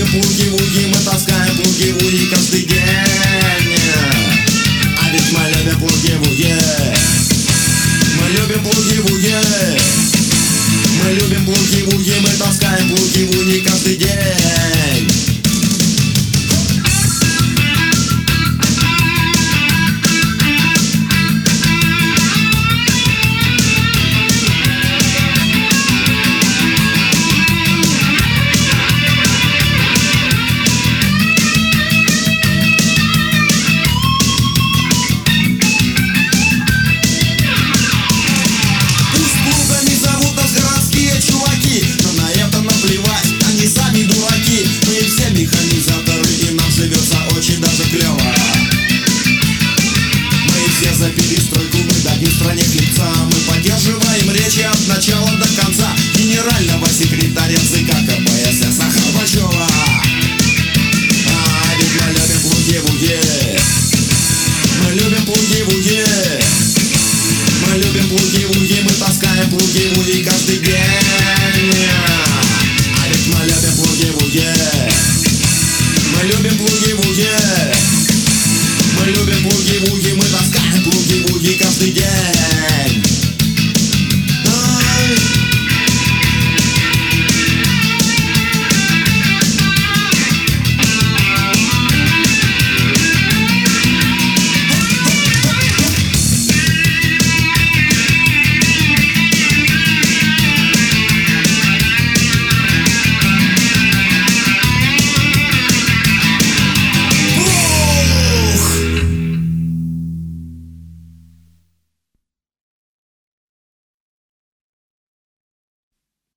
любим плуги-вуги, мы таскаем плуги-вуги каждый день. А ведь мы любим плуги-вуги. Мы любим плуги-вуги. Мы любим плуги-вуги, мы таскаем плуги-вуги каждый день. Механизаторы, и нам живется очень даже клево. Мы все за перестройку, мы дадим стране хлебца. Мы поддерживаем речи от начала до конца.